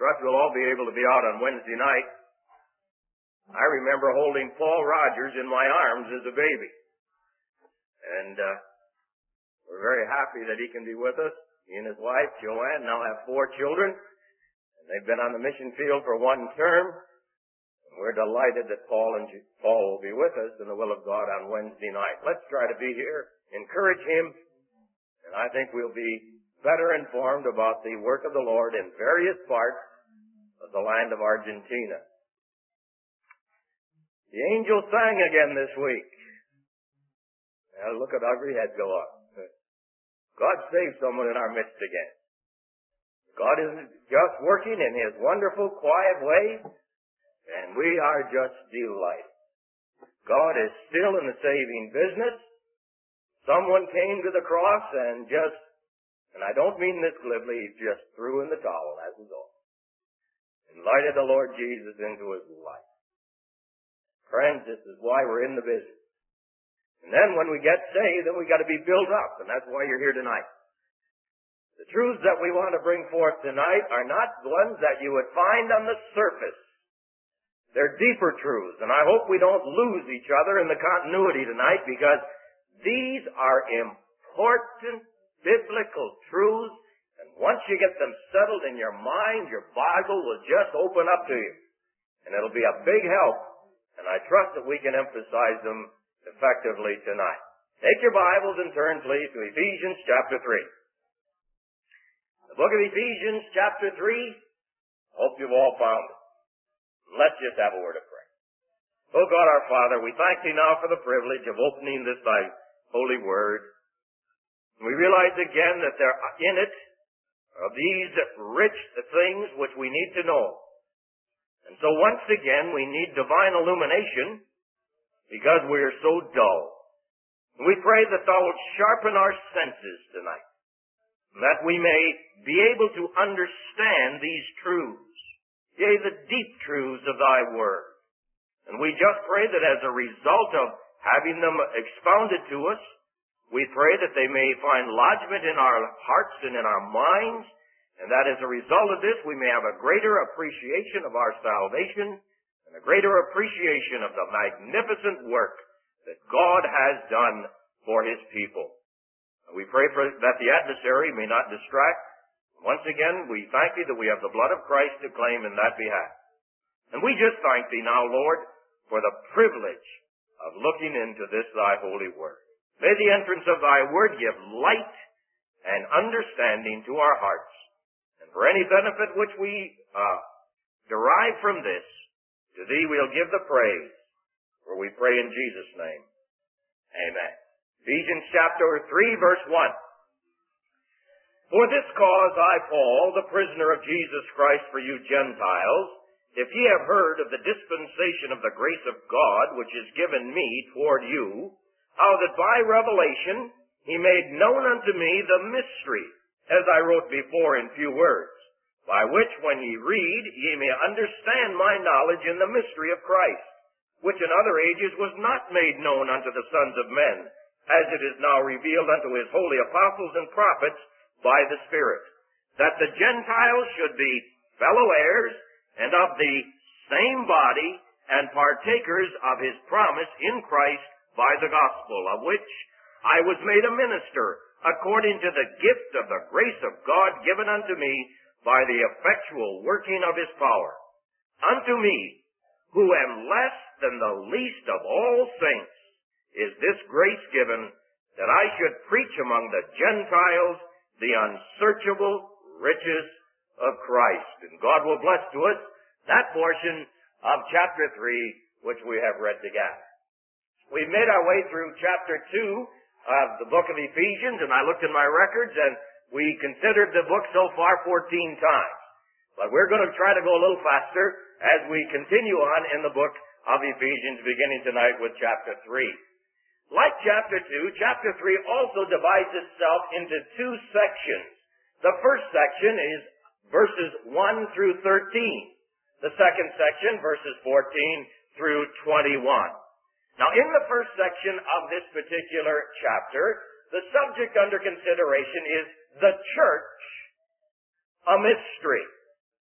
trust we'll all be able to be out on Wednesday night. I remember holding Paul Rogers in my arms as a baby. And we're very happy that he can be with us. He and his wife, Joanne, now have 4 children. And they've been on the mission field for 1 term. And we're delighted that Paul will be with us in the will of God on Wednesday night. Let's try to be here, encourage him, and I think we'll be better informed about the work of the Lord in various parts of the land of Argentina. The angels sang again this week. Now look at every head go up. God saved someone in our midst again. God is just working in His wonderful, quiet way, and we are just delighted. God is still in the saving business. Someone came to the cross and I don't mean this glibly, he just threw in the towel, that was all. Invited the Lord Jesus into his life. Friends, this is why we're in the business. And then when we get saved, then we got to be built up, and that's why you're here tonight. The truths that we want to bring forth tonight are not ones that you would find on the surface. They're deeper truths, and I hope we don't lose each other in the continuity tonight, because these are important biblical truths, and once you get them settled in your mind, your Bible will just open up to you. And it'll be a big help, and I trust that we can emphasize them effectively tonight. Take your Bibles and turn, please, to Ephesians chapter 3. The book of Ephesians chapter 3, hope you've all found it. Let's just have a word of prayer. Oh God our Father, we thank Thee now for the privilege of opening this Thy holy word. We realize again that there in it are these rich things which we need to know. And so once again we need divine illumination because we are so dull. And we pray that Thou wilt sharpen our senses tonight, that we may be able to understand these truths, yea, the deep truths of Thy word. And we just pray that as a result of having them expounded to us, we pray that they may find lodgment in our hearts and in our minds, and that as a result of this we may have a greater appreciation of our salvation and a greater appreciation of the magnificent work that God has done for His people. And we pray that the adversary may not distract. Once again, we thank Thee that we have the blood of Christ to claim in that behalf. And we just thank Thee now, Lord, for the privilege of looking into this Thy holy word. May the entrance of Thy word give light and understanding to our hearts. And for any benefit which we derive from this, to Thee we'll give the praise, for we pray in Jesus' name. Amen. Ephesians chapter 3, verse 1. For this cause I, Paul, the prisoner of Jesus Christ for you Gentiles, if ye have heard of the dispensation of the grace of God which is given me toward you, how that by revelation He made known unto me the mystery, as I wrote before in few words, by which when ye read, ye may understand my knowledge in the mystery of Christ, which in other ages was not made known unto the sons of men, as it is now revealed unto His holy apostles and prophets by the Spirit, that the Gentiles should be fellow heirs and of the same body and partakers of His promise in Christ by the gospel, of which I was made a minister, according to the gift of the grace of God given unto me by the effectual working of His power. Unto me, who am less than the least of all saints, is this grace given, that I should preach among the Gentiles the unsearchable riches of Christ. And God will bless to us that portion of chapter 3, which we have read together. We've made our way through chapter 2 of the book of Ephesians, and I looked in my records, and we considered the book so far 14 times. But we're going to try to go a little faster as we continue on in the book of Ephesians, beginning tonight with chapter 3. Like chapter 2, chapter 3 also divides itself into 2 sections. The first section is verses 1 through 13. The second section, verses 14 through 21. Now, in the first section of this particular chapter, the subject under consideration is the church, a mystery.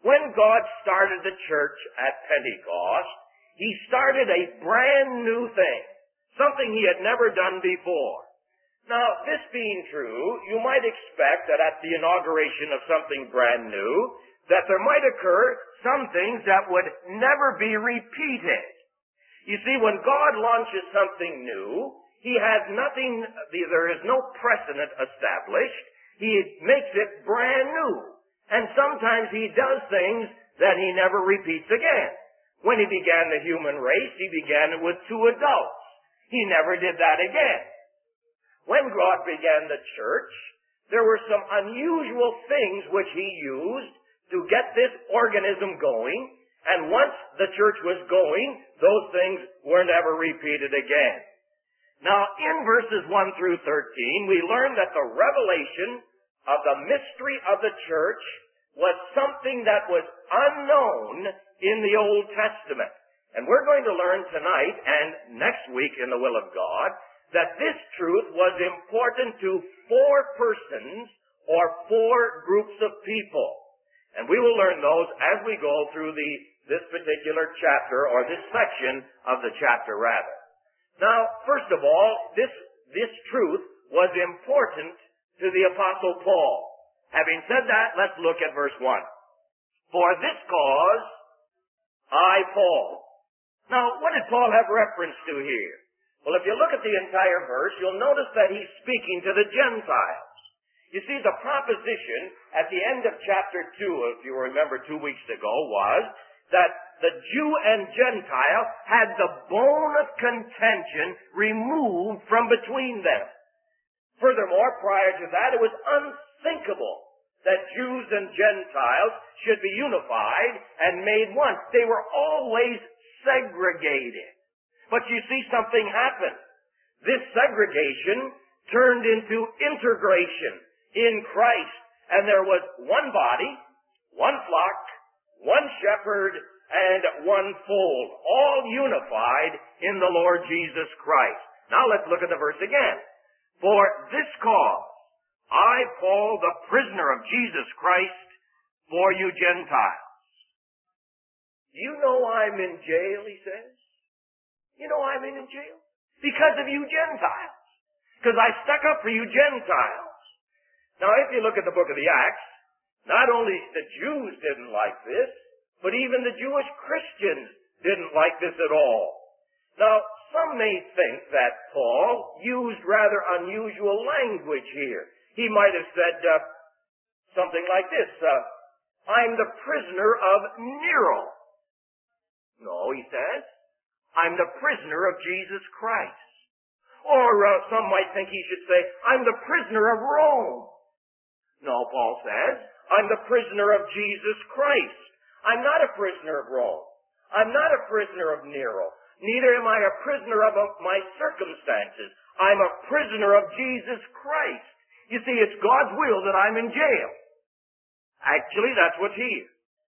When God started the church at Pentecost, He started a brand new thing, something He had never done before. Now, this being true, you might expect that at the inauguration of something brand new, that there might occur some things that would never be repeated. You see, when God launches something new, He has nothing, there is no precedent established. He makes it brand new. And sometimes He does things that He never repeats again. When He began the human race, He began it with 2 adults. He never did that again. When God began the church, there were some unusual things which He used to get this organism going, and once the church was going, those things were never repeated again. Now, in verses 1 through 13, we learn that the revelation of the mystery of the church was something that was unknown in the Old Testament. And we're going to learn tonight and next week in the will of God that this truth was important to 4 persons or 4 groups of people. And we will learn those as we go through this particular chapter, or this section of the chapter rather. Now, first of all, this truth was important to the Apostle Paul. Having said that, let's look at verse 1. For this cause, I, Paul. Now, what did Paul have reference to here? Well, if you look at the entire verse, you'll notice that he's speaking to the Gentiles. You see, the proposition at the end of chapter 2, if you remember 2 weeks ago, was that the Jew and Gentile had the bone of contention removed from between them. Furthermore, prior to that, it was unthinkable that Jews and Gentiles should be unified and made one. They were always segregated. But you see, something happened. This segregation turned into integration in Christ, and there was one body, one flock, one shepherd, and one fold, all unified in the Lord Jesus Christ. Now let's look at the verse again. For this cause, I, Paul, the prisoner of Jesus Christ, for you Gentiles. You know I'm in jail, he says. You know I'm in jail? Because of you Gentiles. Because I stuck up for you Gentiles. Now, if you look at the book of the Acts, not only the Jews didn't like this, but even the Jewish Christians didn't like this at all. Now, some may think that Paul used rather unusual language here. He might have said something like this, I'm the prisoner of Nero. No, he says, I'm the prisoner of Jesus Christ. Or some might think he should say, I'm the prisoner of Rome. No, Paul says, I'm the prisoner of Jesus Christ. I'm not a prisoner of Rome. I'm not a prisoner of Nero. Neither am I a prisoner of my circumstances. I'm a prisoner of Jesus Christ. You see, it's God's will that I'm in jail. Actually, that's what's here.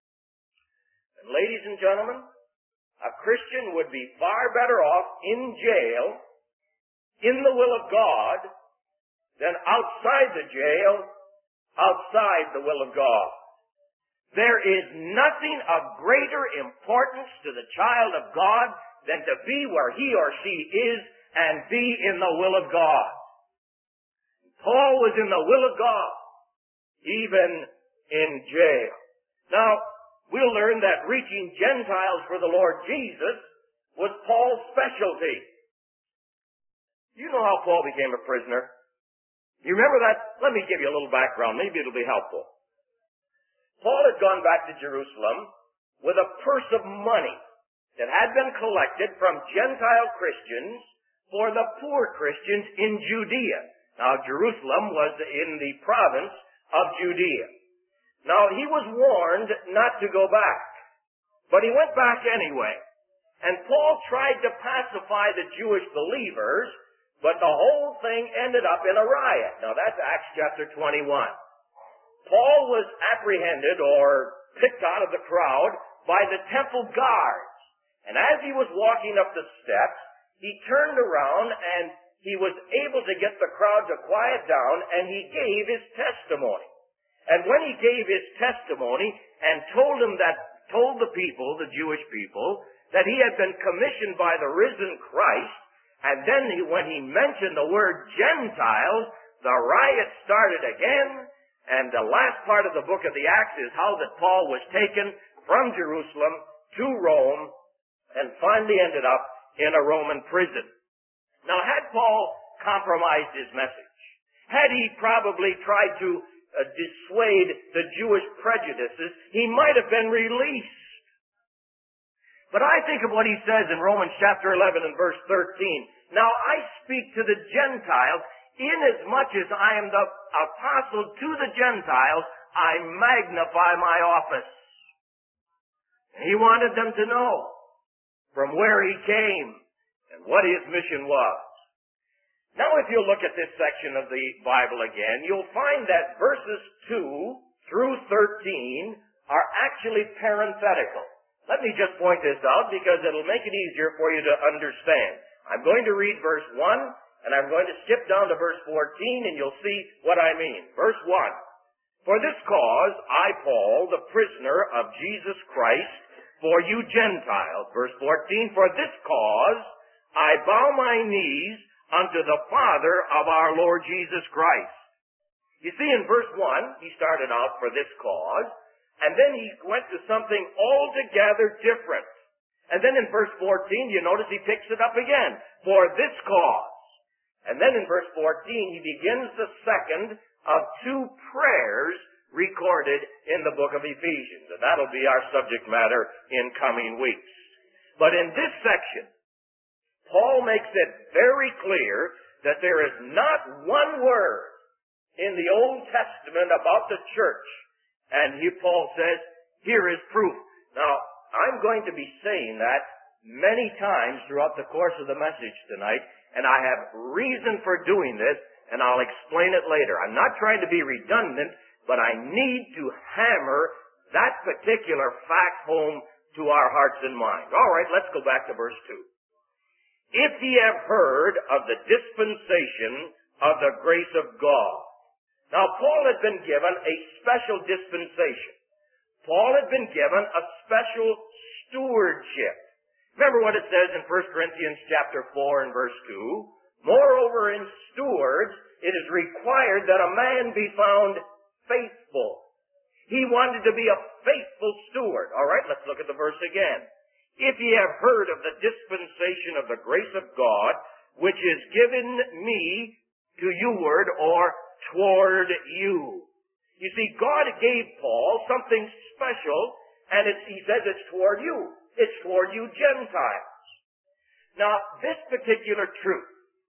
And ladies and gentlemen, a Christian would be far better off in jail, in the will of God, than outside the jail, outside the will of God. There is nothing of greater importance to the child of God than to be where he or she is and be in the will of God. Paul was in the will of God, even in jail. Now, we'll learn that reaching Gentiles for the Lord Jesus was Paul's specialty. You know how Paul became a prisoner? You remember that? Let me give you a little background. Maybe it'll be helpful. Paul had gone back to Jerusalem with a purse of money that had been collected from Gentile Christians for the poor Christians in Judea. Now, Jerusalem was in the province of Judea. Now, he was warned not to go back, but he went back anyway. And Paul tried to pacify the Jewish believers, but the whole thing ended up in a riot. Now, that's Acts chapter 21. Paul was apprehended or picked out of the crowd by the temple guards. And as he was walking up the steps, he turned around and he was able to get the crowd to quiet down, and he gave his testimony. And when he gave his testimony and told the people, the Jewish people, that he had been commissioned by the risen Christ, and then when he mentioned the word Gentiles, the riot started again, and the last part of the book of the Acts is how that Paul was taken from Jerusalem to Rome and finally ended up in a Roman prison. Now, had Paul compromised his message, had he probably tried to dissuade the Jewish prejudices, he might have been released. But I think of what he says in Romans chapter 11 and verse 13. Now I speak to the Gentiles, inasmuch as I am the apostle to the Gentiles, I magnify my office. He wanted them to know from where he came and what his mission was. Now, if you look at this section of the Bible again, you'll find that verses 2 through 13 are actually parenthetical. Let me just point this out because it'll make it easier for you to understand. I'm going to read verse 1, and I'm going to skip down to verse 14, and you'll see what I mean. Verse 1. For this cause, I, Paul, the prisoner of Jesus Christ, for you Gentiles. Verse 14. For this cause, I bow my knees unto the Father of our Lord Jesus Christ. You see, in verse 1, he started out for this cause, and then he went to something altogether different. And then in verse 14, you notice he picks it up again, for this cause. And then in verse 14, he begins the second of two prayers recorded in the book of Ephesians. And that'll be our subject matter in coming weeks. But in this section, Paul makes it very clear that there is not one word in the Old Testament about the church. And here Paul says, here is proof. Now, I'm going to be saying that many times throughout the course of the message tonight, and I have reason for doing this, and I'll explain it later. I'm not trying to be redundant, but I need to hammer that particular fact home to our hearts and minds. All right, let's go back to verse 2. If ye have heard of the dispensation of the grace of God. Now, Paul had been given a special dispensation. Paul had been given a special stewardship. Remember what it says in 1 Corinthians chapter 4 and verse 2. Moreover, in stewards, it is required that a man be found faithful. He wanted to be a faithful steward. All right, let's look at the verse again. If ye have heard of the dispensation of the grace of God, which is given me to youward or toward you. You see, God gave Paul something special, and he says it's toward you. It's toward you Gentiles. Now, this particular truth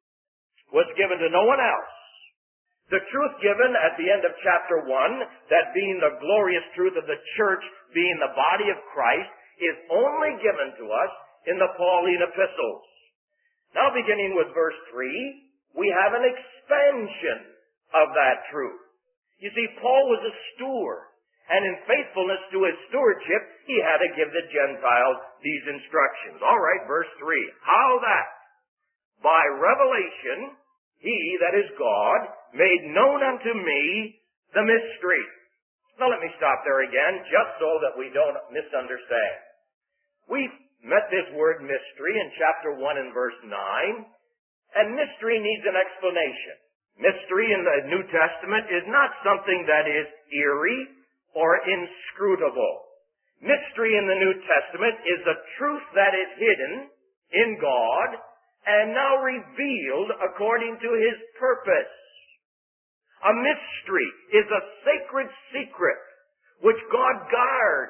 was given to no one else. The truth given at the end of chapter 1, that being the glorious truth of the church, being the body of Christ, is only given to us in the Pauline epistles. Now, beginning with verse 3, we have an expansion of that truth. You see, Paul was a steward, and in faithfulness to his stewardship, he had to give the Gentiles these instructions. All right, verse 3. How that? By revelation, he, that is God, made known unto me the mystery. Now let me stop there again, just so that we don't misunderstand. We've met this word mystery in chapter 1 and verse 9, and mystery needs an explanation. Mystery in the New Testament is not something that is eerie or inscrutable. Mystery in the New Testament is a truth that is hidden in God and now revealed according to His purpose. A mystery is a sacred secret which God guards.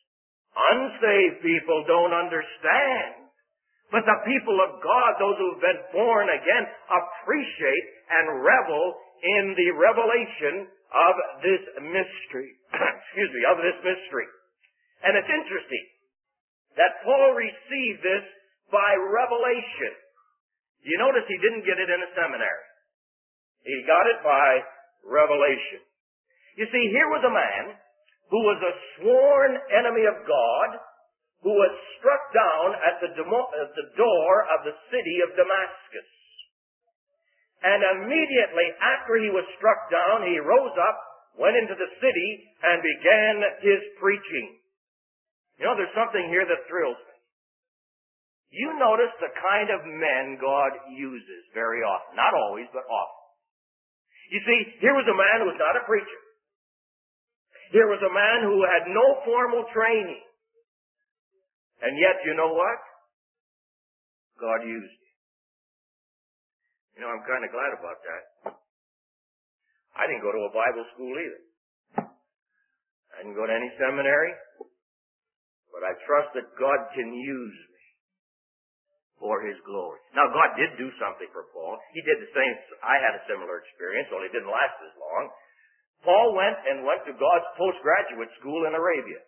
Unsaved people don't understand. But the people of God, those who have been born again, appreciate and revel in the revelation of this mystery. Of this mystery. And it's interesting that Paul received this by revelation. You notice he didn't get it in a seminary. He got it by revelation. You see, here was a man who was a sworn enemy of God, who was struck down at the door of the city of Damascus. And immediately after he was struck down, he rose up went into the city and began his preaching. You know, there's something here that thrills me. You notice the kind of men God uses very often. Not always, but often. You see, here was a man who was not a preacher. Here was a man who had no formal training. And yet, you know what? God used him. You know, I'm kind of glad about that. I didn't go to a Bible school either. I didn't go to any seminary. But I trust that God can use me for His glory. Now, God did do something for Paul. He did the same. I had a similar experience, only it didn't last as long. Paul went to God's postgraduate school in Arabia.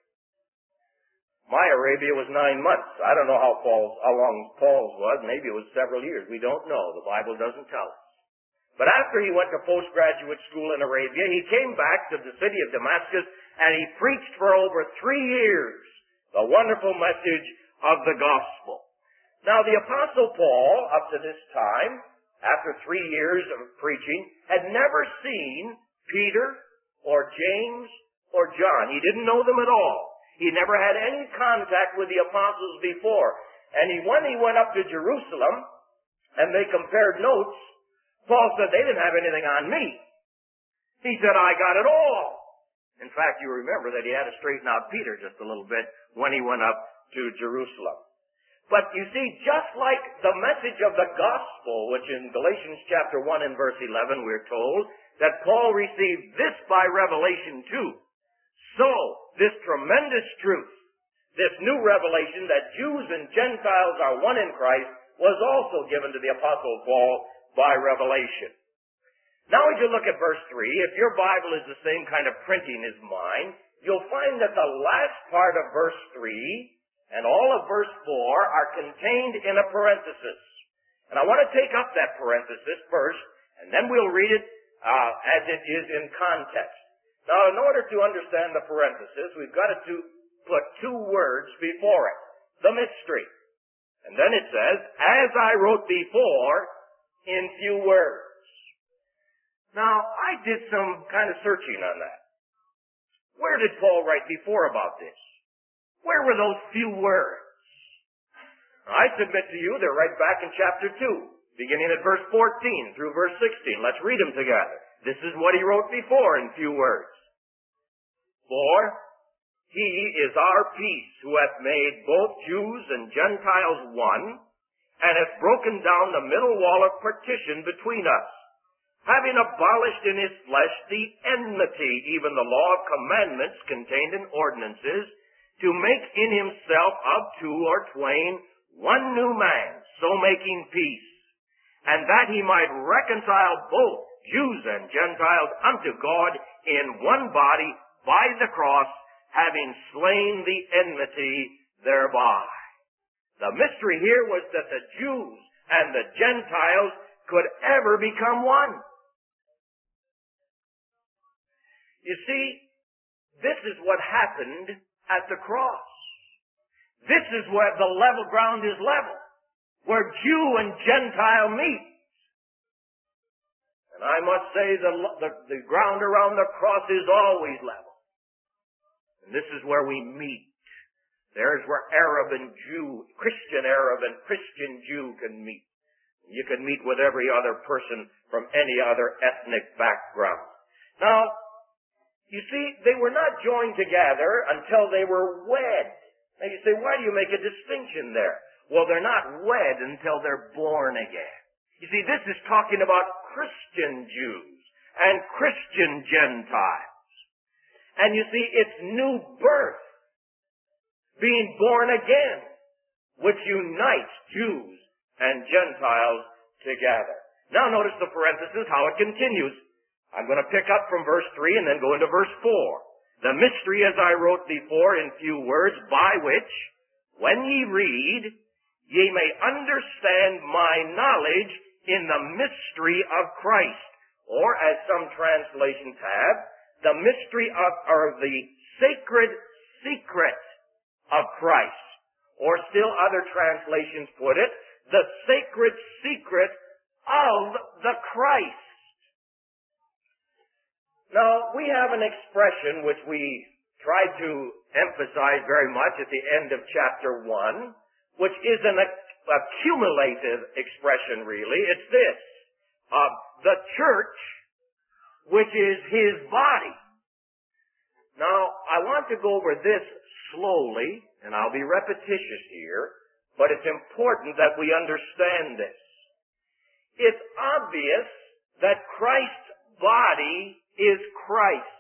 My Arabia was 9 months. I don't know how long Paul's was. Maybe it was several years. We don't know. The Bible doesn't tell us. But after he went to postgraduate school in Arabia, he came back to the city of Damascus and he preached for over 3 years the wonderful message of the gospel. Now, the Apostle Paul, up to this time, after 3 years of preaching, had never seen Peter or James or John. He didn't know them at all. He never had any contact with the apostles before. And when he went up to Jerusalem and they compared notes, Paul said, they didn't have anything on me. He said, I got it all. In fact, you remember that he had to straighten out Peter just a little bit when he went up to Jerusalem. But you see, just like the message of the gospel, which in Galatians chapter 1 and verse 11 we're told that Paul received this by revelation too. So, this tremendous truth, this new revelation that Jews and Gentiles are one in Christ, was also given to the Apostle Paul by revelation. Now as you look at verse 3, if your Bible is the same kind of printing as mine, you'll find that the last part of verse 3 and all of verse 4 are contained in a parenthesis. And I want to take up that parenthesis first, and then we'll read it as it is in context. Now, in order to understand the parenthesis, we've got to put 2 words before it. The mystery. And then it says, as I wrote before, in few words. Now, I did some kind of searching on that. Where did Paul write before about this? Where were those few words? I submit to you they're right back in chapter 2, beginning at verse 14 through verse 16. Let's read them together. This is what he wrote before in few words. For he is our peace, who hath made both Jews and Gentiles one, and hath broken down the middle wall of partition between us, having abolished in his flesh the enmity, even the law of commandments contained in ordinances, to make in himself of 2 or twain one new man, so making peace, and that he might reconcile both Jews and Gentiles unto God in one body by the cross, having slain the enmity thereby. The mystery here was that the Jews and the Gentiles could ever become one. You see, this is what happened at the cross. This is where the level ground is level, where Jew and Gentile meet. And I must say the ground around the cross is always level. And this is where we meet. There's where Arab and Jew, Christian Arab and Christian Jew can meet. You can meet with every other person from any other ethnic background. Now, you see, they were not joined together until they were wed. Now you say, why do you make a distinction there? Well, they're not wed until they're born again. You see, this is talking about Christian Jews and Christian Gentiles. And you see, it's new birth, being born again, which unites Jews and Gentiles together. Now notice the parenthesis, how it continues. I'm going to pick up from verse 3 and then go into verse 4. The mystery, as I wrote before in few words, by which, when ye read, ye may understand my knowledge in the mystery of Christ. Or, as some translations have, the mystery or the sacred secret of Christ. Or still other translations put it, the sacred secret of the Christ. Now, we have an expression which we try to emphasize very much at the end of chapter 1, which is an accumulative expression, really. It's this: the church, which is his body. Now, I want to go over this slowly, and I'll be repetitious here, but it's important that we understand this. It's obvious that Christ's body is Christ.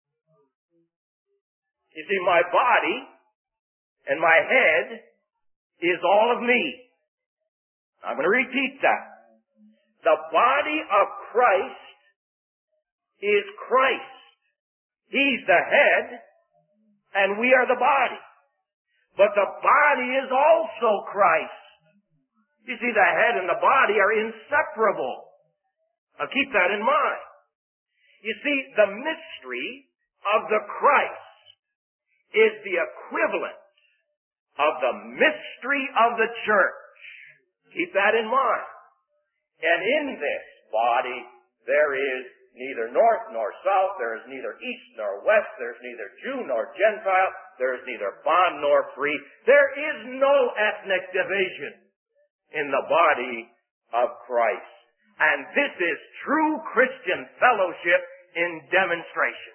You see, my body and my head is all of me. I'm going to repeat that. The body of Christ is Christ. He's the head, and we are the body. But the body is also Christ. You see, the head and the body are inseparable. Now keep that in mind. You see, the mystery of the Christ is the equivalent of the mystery of the church. Keep that in mind. And in this body, there is neither north nor south, there is neither east nor west, there is neither Jew nor Gentile, there is neither bond nor free. There is no ethnic division in the body of Christ. And this is true Christian fellowship in demonstration.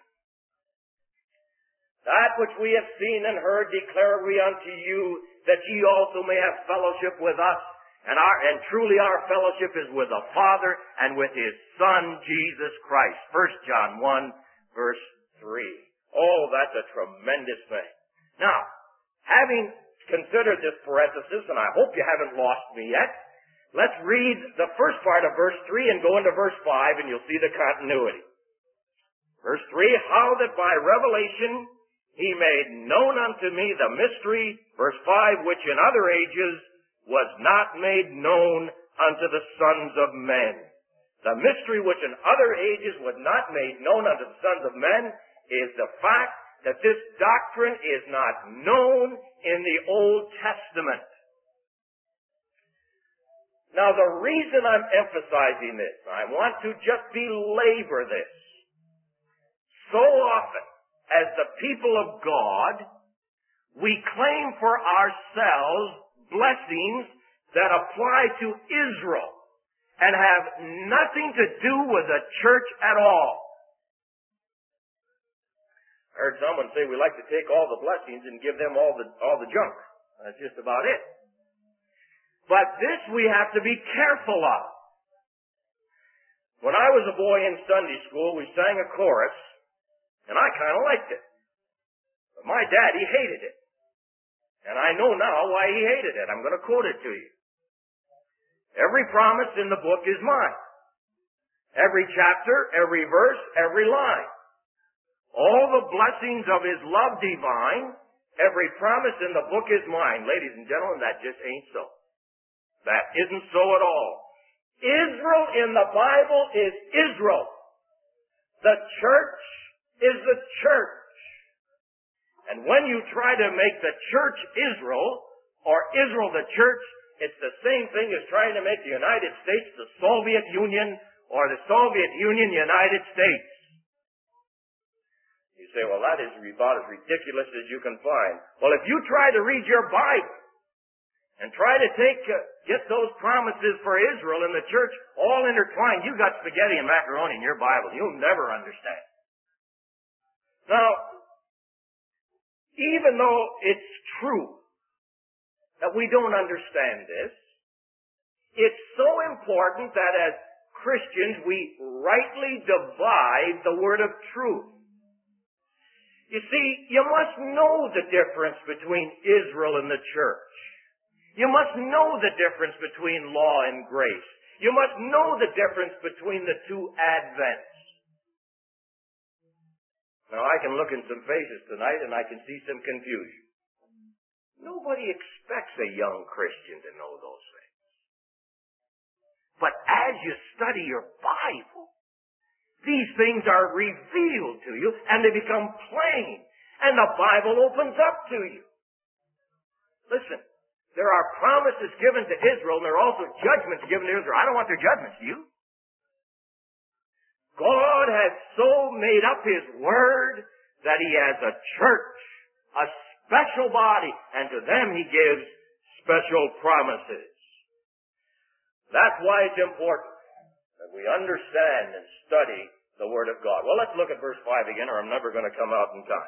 That which we have seen and heard declare we unto you, that ye also may have fellowship with us. And truly our fellowship is with the Father and with His Son, Jesus Christ. 1 John 1, verse 3. Oh, that's a tremendous thing. Now, having considered this parenthesis, and I hope you haven't lost me yet, let's read the first part of verse 3 and go into verse 5, and you'll see the continuity. Verse 3, how that by revelation He made known unto me the mystery, verse 5, which in other ages was not made known unto the sons of men. The mystery which in other ages was not made known unto the sons of men is the fact that this doctrine is not known in the Old Testament. Now, the reason I'm emphasizing this, I want to just belabor this. So often, as the people of God, we claim for ourselves blessings that apply to Israel and have nothing to do with the church at all. I heard someone say we like to take all the blessings and give them all the junk. That's just about it. But this we have to be careful of. When I was a boy in Sunday school, we sang a chorus, and I kind of liked it. But my daddy hated it. And I know now why he hated it. I'm going to quote it to you. Every promise in the book is mine. Every chapter, every verse, every line. All the blessings of His love divine, every promise in the book is mine. Ladies and gentlemen, that just ain't so. That isn't so at all. Israel in the Bible is Israel. The church is the church. And when you try to make the church Israel, or Israel the church, it's the same thing as trying to make the United States the Soviet Union, or the Soviet Union United States. You say, well, that is about as ridiculous as you can find. Well, if you try to read your Bible, and try to get those promises for Israel and the church all intertwined, you got spaghetti and macaroni in your Bible. You'll never understand. Now, even though it's true that we don't understand this, it's so important that as Christians we rightly divide the word of truth. You see, you must know the difference between Israel and the church. You must know the difference between law and grace. You must know the difference between the two advents. Now, I can look in some faces tonight and I can see some confusion. Nobody expects a young Christian to know those things. But as you study your Bible, these things are revealed to you and they become plain. And the Bible opens up to you. Listen, there are promises given to Israel and there are also judgments given to Israel. I don't want their judgments, do you? God has so made up His Word that He has a church, a special body, and to them He gives special promises. That's why it's important that we understand and study the Word of God. Well, let's look at verse 5 again, or I'm never going to come out in time.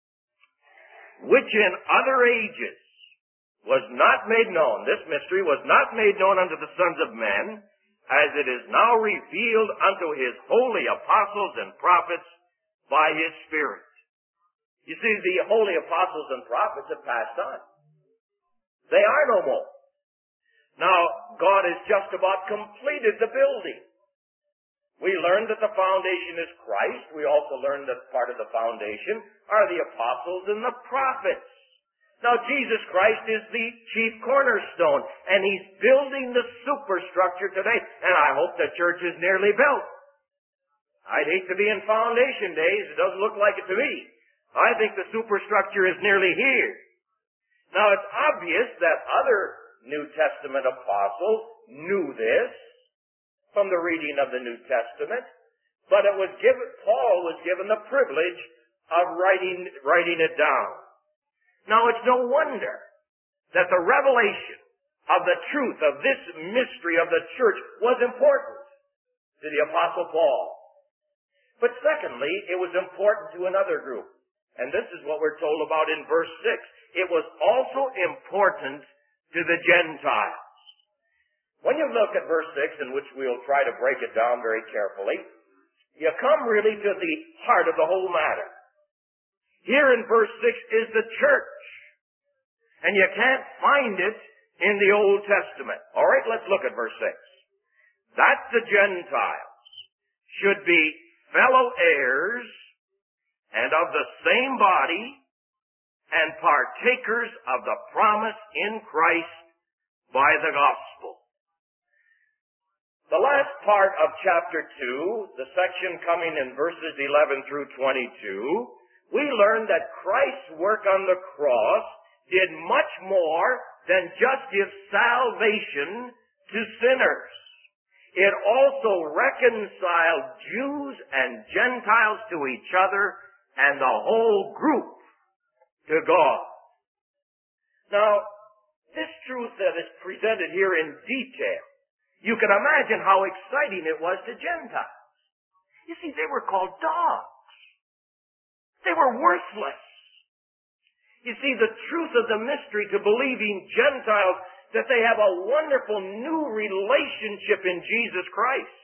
Which in other ages was not made known, this mystery was not made known unto the sons of men, as it is now revealed unto His holy apostles and prophets by His Spirit. You see, the holy apostles and prophets have passed on. They are no more. Now, God has just about completed the building. We learned that the foundation is Christ. We also learned that part of the foundation are the apostles and the prophets. Now, Jesus Christ is the chief cornerstone, and He's building the superstructure today, and I hope the church is nearly built. I'd hate to be in foundation days. It doesn't look like it to me. I think the superstructure is nearly here. Now, it's obvious that other New Testament apostles knew this from the reading of the New Testament, but Paul was given the privilege of writing it down. Now, it's no wonder that the revelation of the truth of this mystery of the church was important to the Apostle Paul. But secondly, it was important to another group. And this is what we're told about in verse 6. It was also important to the Gentiles. When you look at verse 6, in which we'll try to break it down very carefully, you come really to the heart of the whole matter. Here in verse 6 is the church. And you can't find it in the Old Testament. All right, let's look at verse 6. That the Gentiles should be fellow heirs and of the same body and partakers of the promise in Christ by the gospel. The last part of chapter 2, the section coming in verses 11 through 22, we learn that Christ's work on the cross did much more than just give salvation to sinners. It also reconciled Jews and Gentiles to each other and the whole group to God. Now, this truth that is presented here in detail, you can imagine how exciting it was to Gentiles. You see, they were called dogs. They were worthless. You see, the truth of the mystery to believing Gentiles, that they have a wonderful new relationship in Jesus Christ.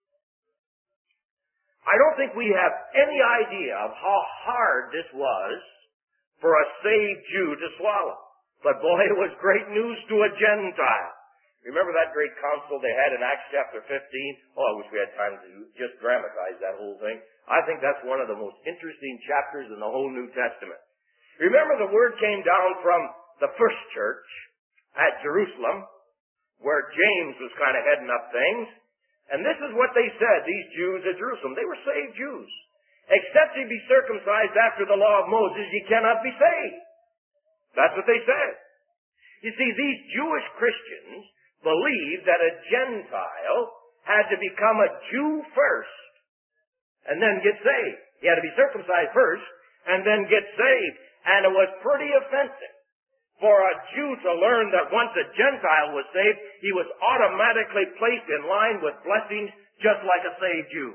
I don't think we have any idea of how hard this was for a saved Jew to swallow. But boy, it was great news to a Gentile. Remember that great council they had in Acts chapter 15? Oh, I wish we had time to just dramatize that whole thing. I think that's one of the most interesting chapters in the whole New Testament. Remember, the word came down from the first church at Jerusalem, where James was kind of heading up things. And this is what they said, these Jews at Jerusalem. They were saved Jews. Except ye be circumcised after the law of Moses, ye cannot be saved. That's what they said. You see, these Jewish Christians believed that a Gentile had to become a Jew first and then get saved. He had to be circumcised first and then get saved. And it was pretty offensive for a Jew to learn that once a Gentile was saved, he was automatically placed in line with blessings just like a saved Jew.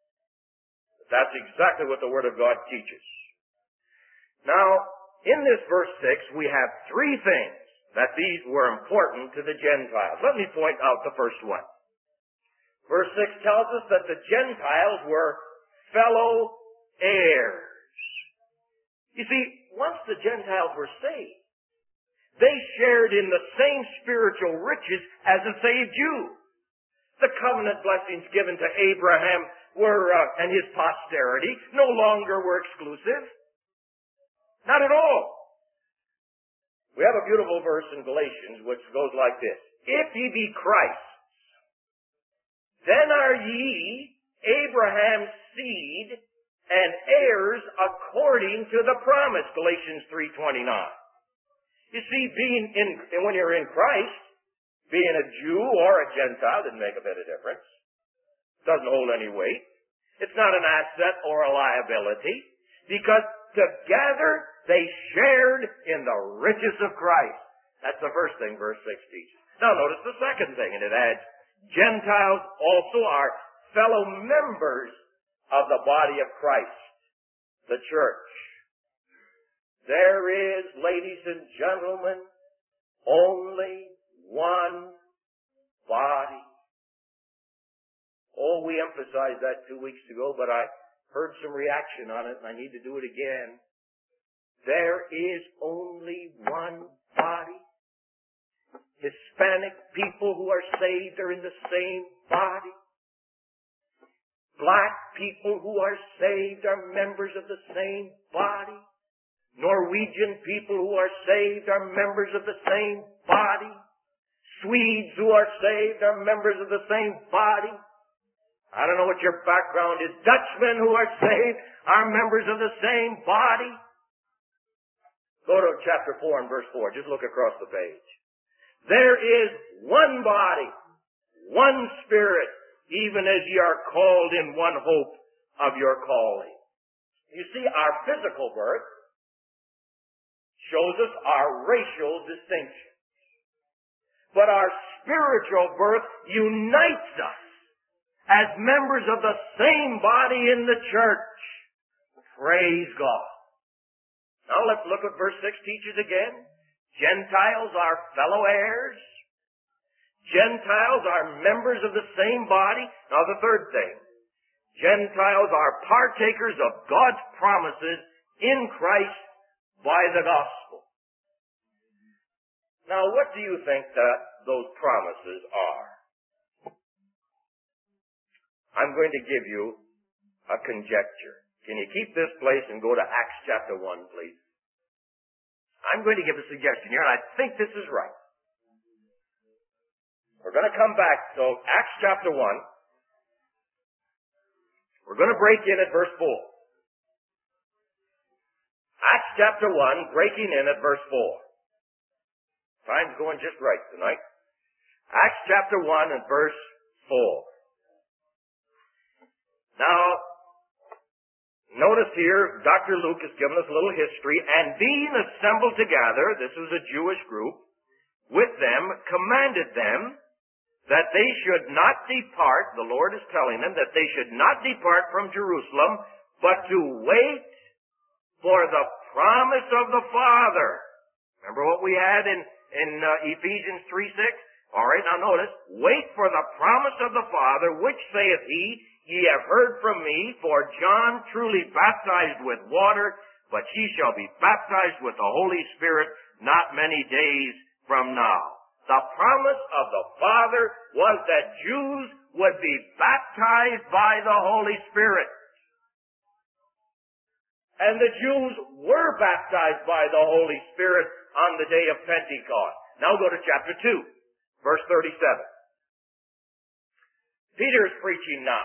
That's exactly what the Word of God teaches. Now, in this verse 6, we have three things that these were important to the Gentiles. Let me point out the first one. Verse 6 tells us that the Gentiles were fellow heirs. You see, once the Gentiles were saved, they shared in the same spiritual riches as a saved Jew. The covenant blessings given to Abraham and his posterity no longer were exclusive. Not at all. We have a beautiful verse in Galatians which goes like this. If ye be Christ's, then are ye Abraham's seed and heirs according to the promise. Galatians 3:29. You see, when you're in Christ, being a Jew or a Gentile doesn't make a bit of difference. Doesn't hold any weight. It's not an asset or a liability, because together they shared in the riches of Christ. That's the first thing verse 6 teaches. Now notice the second thing, and it adds, Gentiles also are fellow members of the body of Christ, the church. There is, ladies and gentlemen, only one body. Oh, we emphasized that 2 weeks ago, but I heard some reaction on it, and I need to do it again. There is only one body. Hispanic people who are saved are in the same body. Black people who are saved are members of the same body. Norwegian people who are saved are members of the same body. Swedes who are saved are members of the same body. I don't know what your background is. Dutchmen who are saved are members of the same body. Go to chapter 4 and verse 4. Just look across the page. There is one body, one Spirit, even as ye are called in one hope of your calling. You see, our physical birth shows us our racial distinction. But our spiritual birth unites us as members of the same body in the church. Praise God. Now let's look what verse 6 teaches again. Gentiles are fellow heirs. Gentiles are members of the same body. Now the third thing. Gentiles are partakers of God's promises in Christ by the gospel. Now what do you think that those promises are? I'm going to give you a conjecture. Can you keep this place and go to Acts chapter 1, please? I'm going to give a suggestion here, and I think this is right. We're going to come back. So, Acts chapter 1. We're going to break in at verse 4. Acts chapter 1, breaking in at verse 4. Time's going just right tonight. Acts chapter 1 and verse 4. Now, notice here, Dr. Luke has given us a little history, and being assembled together, this was a Jewish group, with them, commanded them that they should not depart, the Lord is telling them that they should not depart from Jerusalem, but to wait for the promise of the Father. Remember what we had in Ephesians 3:6? All right, now notice, wait for the promise of the Father, which saith he, ye have heard from me, for John truly baptized with water, but ye shall be baptized with the Holy Spirit not many days from now. The promise of the Father was that Jews would be baptized by the Holy Spirit. And the Jews were baptized by the Holy Spirit on the day of Pentecost. Now go to chapter 2, verse 37. Peter is preaching now.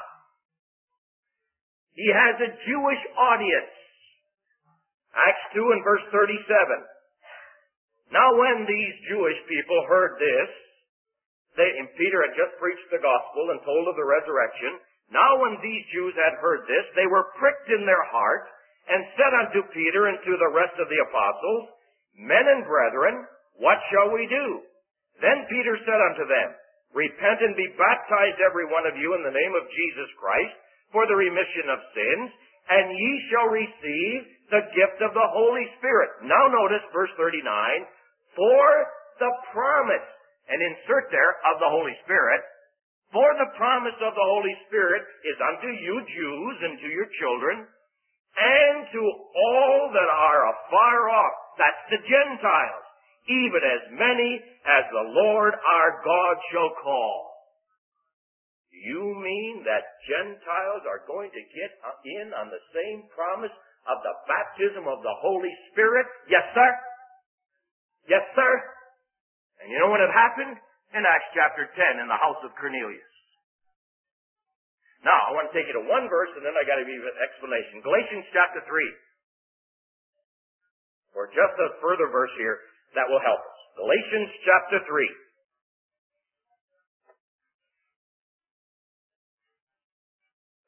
He has a Jewish audience. Acts 2 and verse 37. Now when these Jewish people heard this, and Peter had just preached the gospel and told of the resurrection. Now when these Jews had heard this, they were pricked in their heart, and said unto Peter and to the rest of the apostles, Men and brethren, what shall we do? Then Peter said unto them, Repent and be baptized every one of you in the name of Jesus Christ, for the remission of sins, and ye shall receive the gift of the Holy Spirit. Now notice verse 39, for the promise, and insert there, of the Holy Spirit, for the promise of the Holy Spirit is unto you Jews and to your children, and to all that are afar off, that's the Gentiles, even as many as the Lord our God shall call. You mean that Gentiles are going to get in on the same promise of the baptism of the Holy Spirit? Yes, sir. Yes, sir. And you know when it happened? In Acts chapter 10 in the house of Cornelius. Now, I want to take you to one verse and then I got to give you an explanation. Galatians chapter 3. Or just a further verse here that will help us. Galatians chapter 3.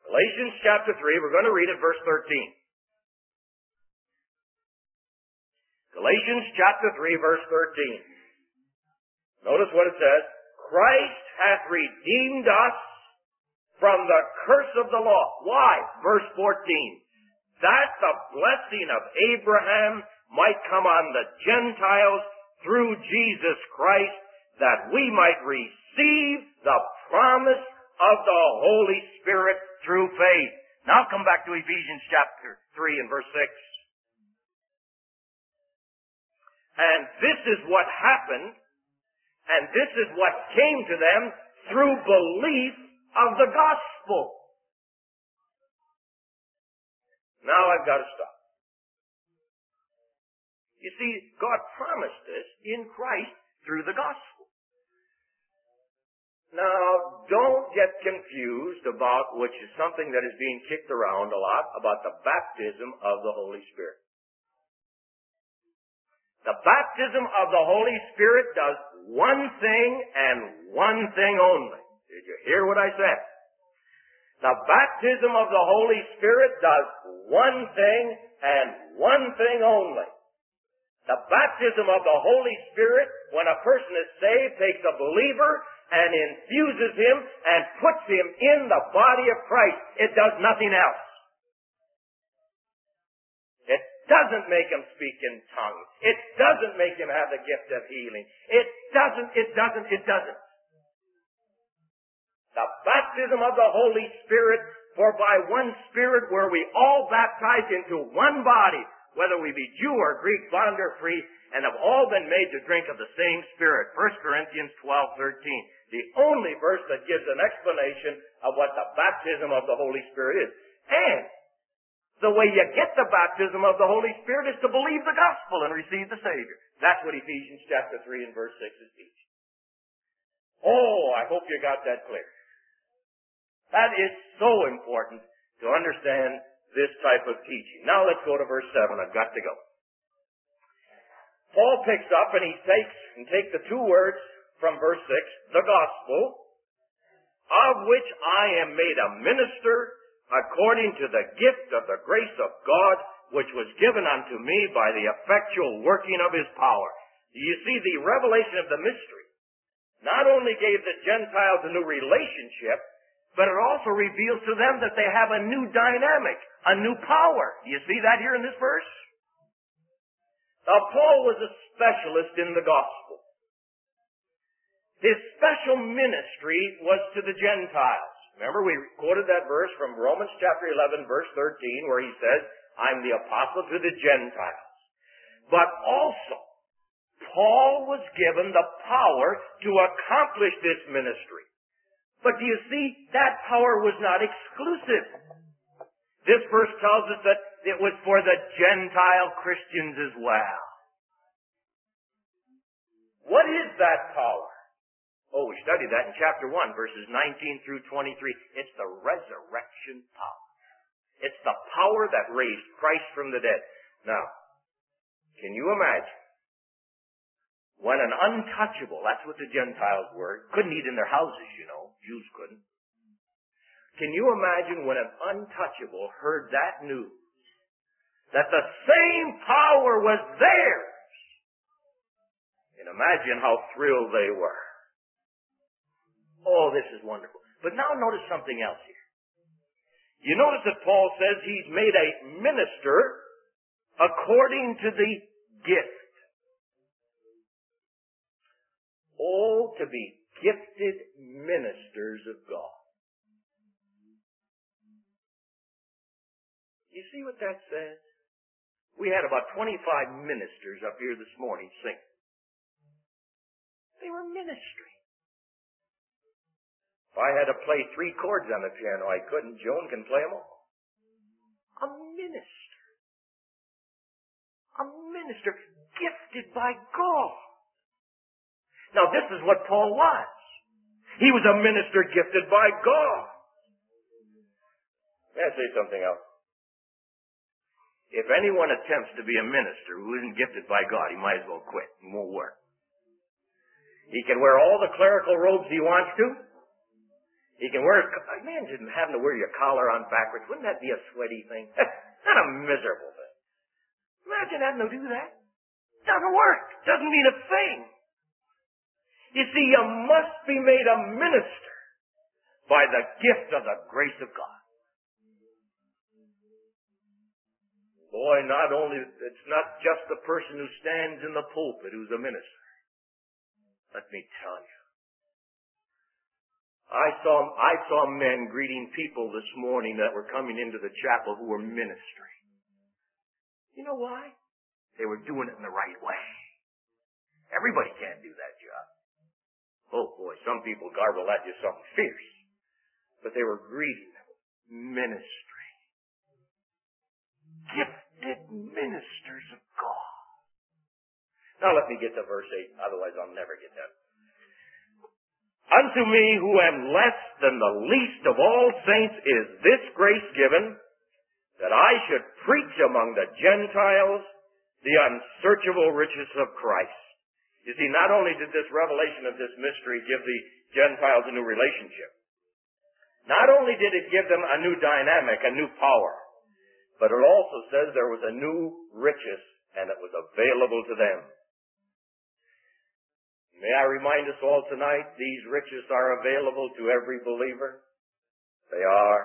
Galatians chapter 3, we're going to read it, verse 13. Galatians chapter 3, verse 13. Notice what it says. Christ hath redeemed us from the curse of the law. Why? Verse 14. That the blessing of Abraham might come on the Gentiles through Jesus Christ, that we might receive the promise of the Holy Spirit through faith. Now come back to Ephesians chapter 3 and verse 6. And this is what happened, and this is what came to them through belief of the gospel. Now I've got to stop. You see, God promised this in Christ through the gospel. Now, don't get confused about, which is something that is being kicked around a lot, about the baptism of the Holy Spirit. The baptism of the Holy Spirit does one thing and one thing only. Did you hear what I said? The baptism of the Holy Spirit does one thing and one thing only. The baptism of the Holy Spirit, when a person is saved, takes a believer and infuses him and puts him in the body of Christ. It does nothing else. It doesn't make him speak in tongues. It doesn't make him have the gift of healing. It doesn't. The baptism of the Holy Spirit, for by one Spirit were we all baptized into one body, whether we be Jew or Greek, bond or free, and have all been made to drink of the same Spirit. 1 Corinthians 12:13. The only verse that gives an explanation of what the baptism of the Holy Spirit is. And the way you get the baptism of the Holy Spirit is to believe the gospel and receive the Savior. That's what Ephesians chapter 3 and verse 6 is teaching. Oh, I hope you got that clear. That is so important to understand this type of teaching. Now let's go to verse 7. I've got to go. Paul picks up and he takes the two words from verse 6, the gospel, of which I am made a minister according to the gift of the grace of God, which was given unto me by the effectual working of his power. You see, the revelation of the mystery not only gave the Gentiles a new relationship, but it also reveals to them that they have a new dynamic, a new power. Do you see that here in this verse? Now, Paul was a specialist in the gospel. His special ministry was to the Gentiles. Remember, we quoted that verse from Romans chapter 11, verse 13, where he says, I'm the apostle to the Gentiles. But also, Paul was given the power to accomplish this ministry. But do you see, that power was not exclusive. This verse tells us that it was for the Gentile Christians as well. What is that power? Oh, we studied that in chapter 1, verses 19 through 23. It's the resurrection power. It's the power that raised Christ from the dead. Now, can you imagine when an untouchable, that's what the Gentiles were, couldn't eat in their houses, you know, Jews couldn't. Can you imagine when an untouchable heard that news, that the same power was theirs? And imagine how thrilled they were. Oh, this is wonderful. But now notice something else here. You notice that Paul says he's made a minister according to the gift. Oh, to be gifted ministers of God. You see what that says? We had about 25 ministers up here this morning singing. They were ministry. If I had to play 3 chords on the piano, I couldn't. Joan can play them all. A minister. A minister gifted by God. Now, this is what Paul was. He was a minister gifted by God. May I say something else? If anyone attempts to be a minister who isn't gifted by God, he might as well quit. He won't work. He can wear all the clerical robes he wants to. You can wear, imagine having to wear your collar on backwards. Wouldn't that be a sweaty thing? Not a miserable thing. Imagine having to do that. Doesn't work. Doesn't mean a thing. You see, you must be made a minister by the gift of the grace of God. Boy, it's not just the person who stands in the pulpit who's a minister. Let me tell you. I saw men greeting people this morning that were coming into the chapel who were ministering. You know why? They were doing it in the right way. Everybody can't do that job. Oh boy, some people garble at you something fierce. But they were greeting them. Ministry. Gifted ministers of God. Now let me get to verse 8, otherwise I'll never get that. Unto me who am less than the least of all saints is this grace given, that I should preach among the Gentiles the unsearchable riches of Christ. You see, not only did this revelation of this mystery give the Gentiles a new relationship, not only did it give them a new dynamic, a new power, but it also says there was a new riches and it was available to them. May I remind us all tonight, these riches are available to every believer. They are.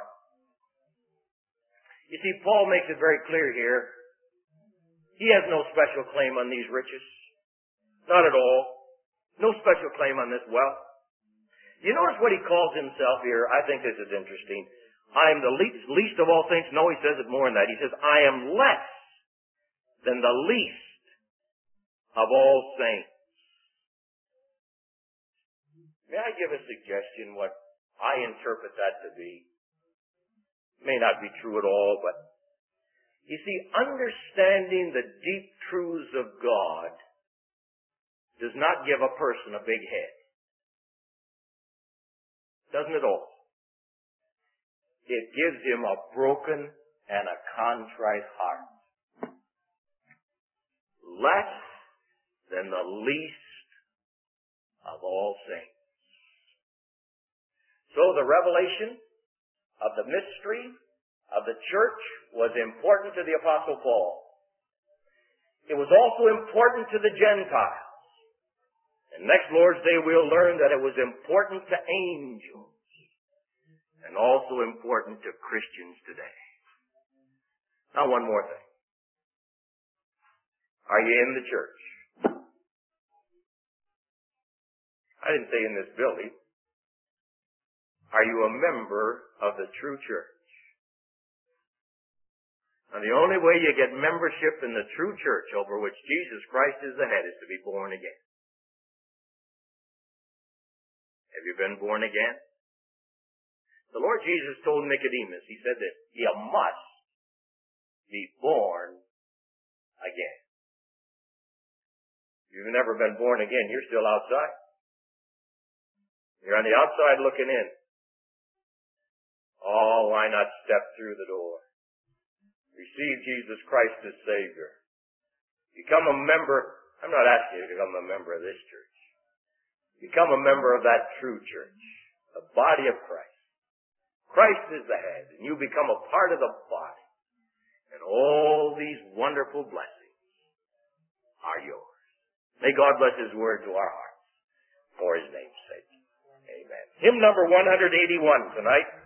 You see, Paul makes it very clear here. He has no special claim on these riches. Not at all. No special claim on this wealth. You notice what he calls himself here? I think this is interesting. I am the least of all saints. No, he says it more than that. He says, I am less than the least of all saints. May I give a suggestion what I interpret that to be? May not be true at all, but you see, understanding the deep truths of God does not give a person a big head. Doesn't it all? It gives him a broken and a contrite heart. Less than the least of all saints. So the revelation of the mystery of the church was important to the Apostle Paul. It was also important to the Gentiles. And next Lord's Day we'll learn that it was important to angels and also important to Christians today. Now one more thing. Are you in the church? I didn't say in this building. Are you a member of the true church? And the only way you get membership in the true church over which Jesus Christ is the head is to be born again. Have you been born again? The Lord Jesus told Nicodemus, he said that you must be born again. If you've never been born again, you're still outside. You're on the outside looking in. Oh, why not step through the door? Receive Jesus Christ as Savior. Become a member. I'm not asking you to become a member of this church. Become a member of that true church, the body of Christ. Christ is the head, and you become a part of the body. And all these wonderful blessings are yours. May God bless His word to our hearts for His name's sake. Amen. Hymn number 181 tonight.